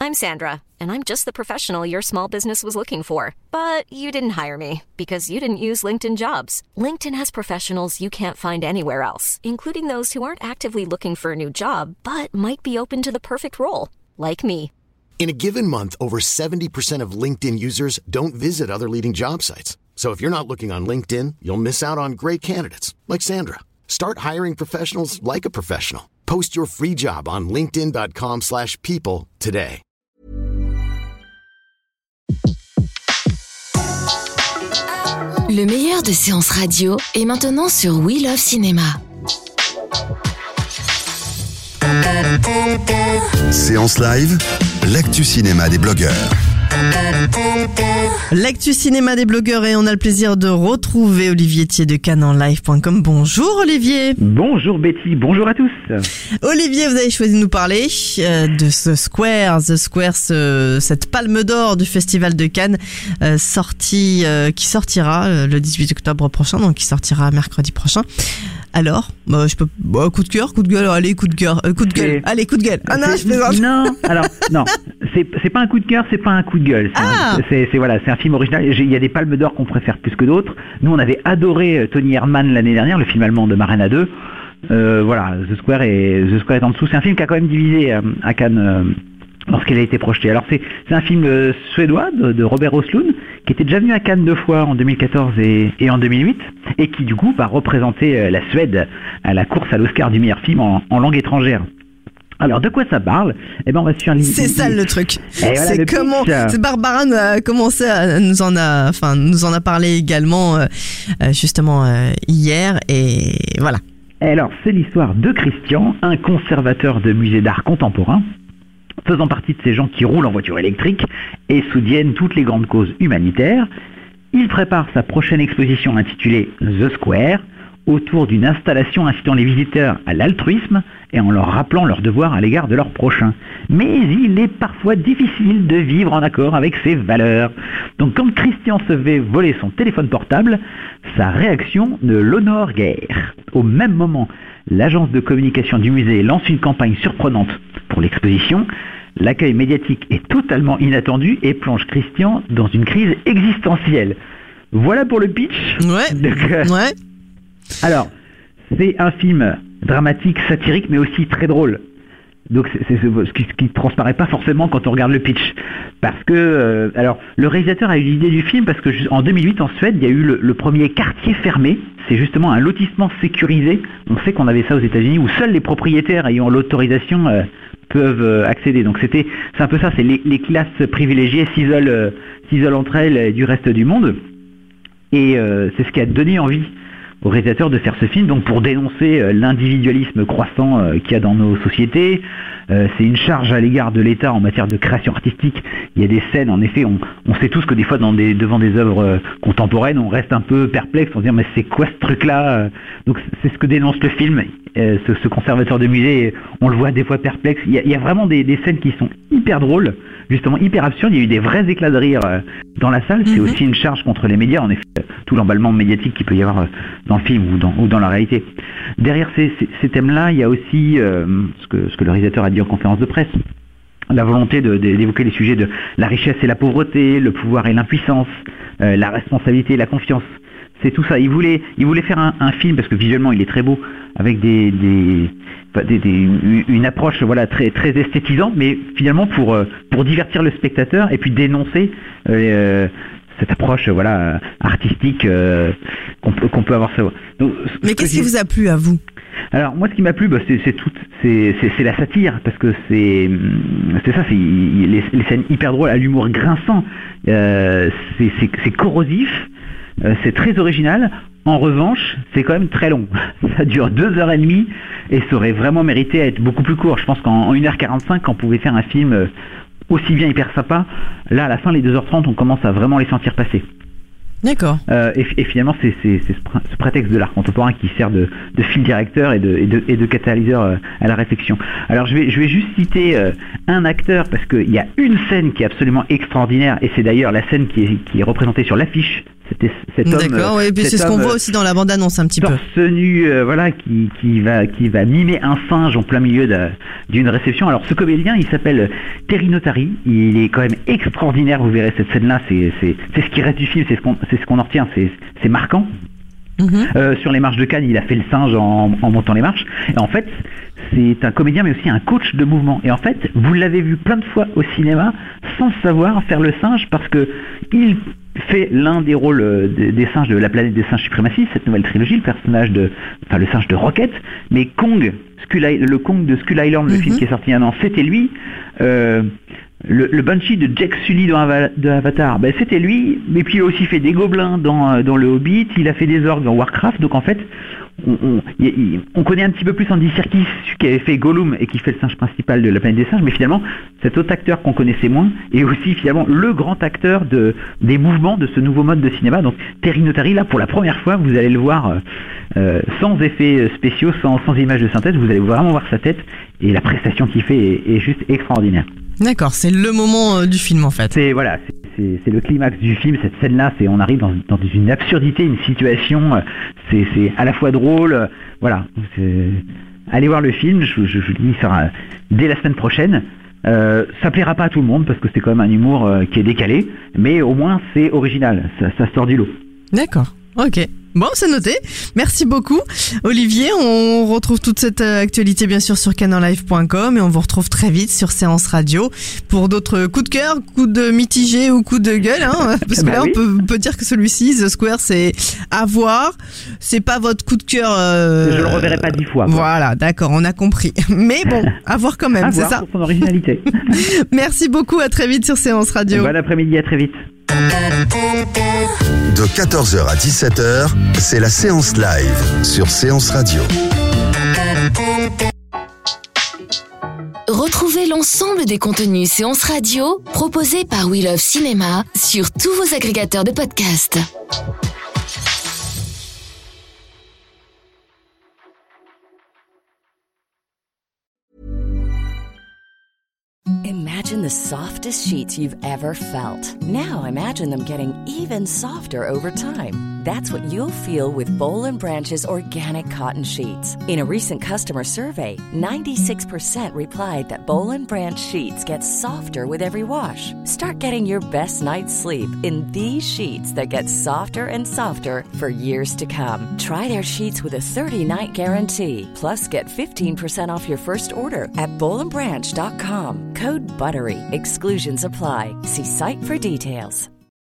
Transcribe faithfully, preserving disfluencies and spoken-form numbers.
I'm Sandra, and I'm just the professional your small business was looking for. But you didn't hire me because you didn't use LinkedIn Jobs. LinkedIn has professionals you can't find anywhere else, including those who aren't actively looking for a new job, but might be open to the perfect role, like me. In a given month, over seventy percent of LinkedIn users don't visit other leading job sites. So if you're not looking on LinkedIn, you'll miss out on great candidates like Sandra. Start hiring professionals like a professional. Post your free job on linkedin.com slash people today. Le meilleur de séances radio est maintenant sur We Love Cinéma. Séance live, l'actu cinéma des blogueurs. L'actu cinéma des blogueurs et on a le plaisir de retrouver Olivier Thiers de cannes en live point com. Bonjour Olivier. Bonjour Betty, bonjour à tous. Olivier, vous avez choisi de nous parler euh, de The Square, The Square, ce, cette palme d'or du Festival de Cannes, euh, sorti, euh, qui sortira euh, le dix-huit octobre prochain, donc qui sortira mercredi prochain. Alors, bah, je peux, bah, coup de cœur, coup de gueule, allez, coup de cœur, euh, coup de gueule, c'est... allez, coup de gueule. Ah non, je plaisante. Non, alors, non, c'est, c'est pas un coup de cœur, c'est pas un coup de gueule. C'est, ah. un, c'est, c'est, voilà, c'est un film original. Il y a des palmes d'or qu'on préfère plus que d'autres. Nous, on avait adoré Tony Herman l'année dernière, le film allemand de Marina deux. Euh, voilà, The Square est, The Square est en dessous. C'est un film qui a quand même divisé euh, à Cannes euh, lorsqu'il a été projeté. Alors, c'est, c'est un film euh, suédois de, de Robert Östlund, qui était déjà venu à Cannes deux fois, en deux mille quatorze et, et en deux mille huit, et qui du coup va représenter euh, la Suède à la course à l'Oscar du meilleur film en, en langue étrangère. Alors de quoi ça parle ? Eh ben on va se faire. C'est ça le truc. Voilà, c'est le comment. pitch. C'est Barbara a commencé à nous en a, enfin nous en a parlé également euh, justement euh, hier et voilà. Alors c'est l'histoire de Christian, un conservateur de musée d'art contemporain, faisant partie de ces gens qui roulent en voiture électrique et soutiennent toutes les grandes causes humanitaires. Il prépare sa prochaine exposition intitulée The Square, autour d'une installation incitant les visiteurs à l'altruisme et en leur rappelant leurs devoirs à l'égard de leurs prochains. Mais il est parfois difficile de vivre en accord avec ses valeurs. Donc quand Christian se fait voler son téléphone portable, sa réaction ne l'honore guère. Au même moment, l'agence de communication du musée lance une campagne surprenante pour l'exposition. L'accueil médiatique est totalement inattendu et plonge Christian dans une crise existentielle. Voilà pour le pitch. Ouais. Donc, euh, ouais. Alors, c'est un film dramatique, satirique, mais aussi très drôle. Donc c'est, c'est ce qui, ce qui transparaît pas forcément quand on regarde le pitch. Parce que, euh, alors, le réalisateur a eu l'idée du film parce que en deux mille huit, en Suède, il y a eu le, le premier quartier fermé. C'est justement un lotissement sécurisé. On sait qu'on avait ça aux États-Unis où seuls les propriétaires ayant l'autorisation euh, peuvent euh, accéder. Donc c'était, c'est un peu ça. C'est les, les classes privilégiées s'isolent, euh, s'isolent entre elles du reste du monde. Et euh, c'est ce qui a donné envie au réalisateur de faire ce film, donc pour dénoncer euh, l'individualisme croissant euh, qu'il y a dans nos sociétés. Euh, c'est une charge à l'égard de l'État en matière de création artistique. Il y a des scènes, en effet, on, on sait tous que des fois dans des, devant des œuvres euh, contemporaines, on reste un peu perplexe, on se dit mais c'est quoi ce truc-là ? Donc c'est ce que dénonce le film, euh, ce, ce conservateur de musée, on le voit des fois perplexe. Il y a, il y a vraiment des, des scènes qui sont hyper drôles, justement hyper absurdes, il y a eu des vrais éclats de rire euh, dans la salle. C'est mm-hmm. aussi une charge contre les médias, en effet, tout l'emballement médiatique qu'il peut y avoir euh, dans le film ou dans, ou dans la réalité. Derrière ces, ces, ces thèmes-là, il y a aussi euh, ce, que, ce que le réalisateur a dit en conférence de presse, la volonté de, de, d'évoquer les sujets de la richesse et la pauvreté, le pouvoir et l'impuissance, euh, la responsabilité et la confiance. C'est tout ça. Il voulait, il voulait faire un, un film, parce que visuellement il est très beau, avec des, des, des, des une approche voilà très très esthétisante, mais finalement pour pour divertir le spectateur et puis dénoncer euh, cette approche voilà artistique euh, qu'on peut qu'on peut avoir savoir. Donc, mais qu'est-ce qui vous a plu à vous ? Alors moi, ce qui m'a plu, bah, c'est, c'est tout, c'est, c'est, c'est la satire, parce que c'est, c'est ça, c'est les, les scènes hyper drôles, à l'humour grinçant, euh, c'est, c'est, c'est corrosif, euh, c'est très original. En revanche, c'est quand même très long. Ça dure deux heures et demie et ça aurait vraiment mérité à être beaucoup plus court. Je pense qu'en une heure quarante-cinq, on pouvait faire un film aussi bien hyper sympa. Là, à la fin, les deux heures trente, on commence à vraiment les sentir passer. D'accord. Euh, et, et finalement, c'est, c'est, c'est ce prétexte de l'art contemporain qui sert de, de fil directeur et de, et de, et de catalyseur euh, à la réflexion. Alors, je vais, je vais juste citer euh, un acteur, parce qu'il y a une scène qui est absolument extraordinaire, et c'est d'ailleurs la scène qui est, qui est représentée sur l'affiche C'était cet homme. D'accord, oui, et puis c'est ce qu'on voit aussi dans la bande-annonce un petit peu. Torse nu, euh, voilà, qui, qui va qui va mimer un singe en plein milieu de, d'une réception. Alors ce comédien, il s'appelle Terry Notary. Il est quand même extraordinaire. Vous verrez cette scène-là, c'est c'est c'est ce qui reste du film, c'est ce qu'on c'est ce qu'on en retient, c'est c'est marquant. Mm-hmm. Euh, sur les marches de Cannes, il a fait le singe en, en montant les marches. Et en fait, c'est un comédien, mais aussi un coach de mouvement. Et en fait, vous l'avez vu plein de fois au cinéma, sans savoir faire le singe, parce que il fait l'un des rôles des, des singes de La planète des singes suprémacistes, cette nouvelle trilogie, le personnage de, enfin le singe de Rocket. Mais Kong, Skull, le Kong de Skull Island, le mm-hmm. film qui est sorti il y a un an, c'était lui. Euh, Le, le Banshee de Jake Sully dans Ava, de Avatar, ben c'était lui. Mais puis il a aussi fait des gobelins dans, dans le Hobbit, il a fait des orques dans Warcraft. Donc en fait, on, on, y, on connaît un petit peu plus Andy Serkis qui avait fait Gollum et qui fait le singe principal de La planète des singes. Mais finalement, cet autre acteur qu'on connaissait moins est aussi finalement le grand acteur de, des mouvements de ce nouveau mode de cinéma. Donc Terry Notary, là pour la première fois, vous allez le voir euh, euh, sans effets spéciaux, sans, sans images de synthèse. Vous allez vraiment voir sa tête et la prestation qu'il fait est, est juste extraordinaire. D'accord, c'est le moment euh, du film en fait. C'est voilà, c'est, c'est, c'est le climax du film. Cette scène-là, c'est on arrive dans, dans une absurdité, une situation. Euh, c'est, c'est à la fois drôle. Euh, voilà, c'est, allez voir le film. Je, je, je dis, il sera dès la semaine prochaine. Euh, ça plaira pas à tout le monde parce que c'est quand même un humour euh, qui est décalé, mais au moins c'est original. Ça, ça sort du lot. D'accord. Ok. Bon, c'est noté. Merci beaucoup, Olivier. On retrouve toute cette actualité, bien sûr, sur canonlive point com et on vous retrouve très vite sur Séance Radio pour d'autres coups de cœur, coups de mitigé ou coups de gueule, hein. Parce que bah là, oui. on, peut, on peut dire que celui-ci, The Square, c'est à voir. C'est pas votre coup de cœur. Euh... Je le reverrai pas dix fois. Quoi. Voilà, d'accord, on a compris. Mais bon, à voir quand même, à c'est voir ça. Pour son originalité. Merci beaucoup. À très vite sur Séance Radio. Bon après-midi, à très vite. De quatorze heures à dix-sept heures, c'est la séance live sur Séance Radio. Retrouvez l'ensemble des contenus Séance Radio proposés par We Love Cinéma sur tous vos agrégateurs de podcasts. Imagine the softest sheets you've ever felt. Now imagine them getting even softer over time. That's what you'll feel with Boll and Branch's organic cotton sheets. In a recent customer survey, ninety-six percent replied that Boll and Branch sheets get softer with every wash. Start getting your best night's sleep in these sheets that get softer and softer for years to come. Try their sheets with a thirty-night guarantee. Plus, get fifteen percent off your first order at boll and branch dot com. Code BUTTERY. Exclusions apply. See site for details.